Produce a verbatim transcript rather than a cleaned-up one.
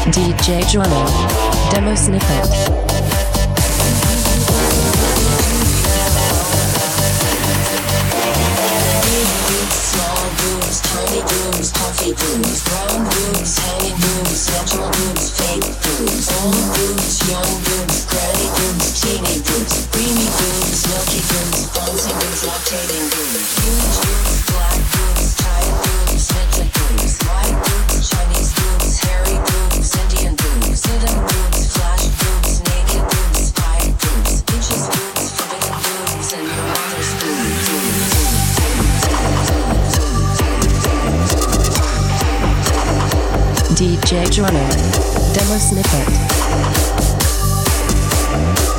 D J Johnny, Demo Snippet. Tiny booms, puffy booms, brown booms, hanging booms, natural booms, fake booms, old booms, young booms, granny booms, teeny booms, creamy booms, milky booms, bouncing booms, lactating booms, huge booms, black booms, tight booms, midget booms, white booms, Chinese booms, hairy booms, Indian booms, hidden booms, flash booms, naked booms, spike booms, inches booms, forbidden booms, and your mother's booms. D J Johnny, Demo Snippet.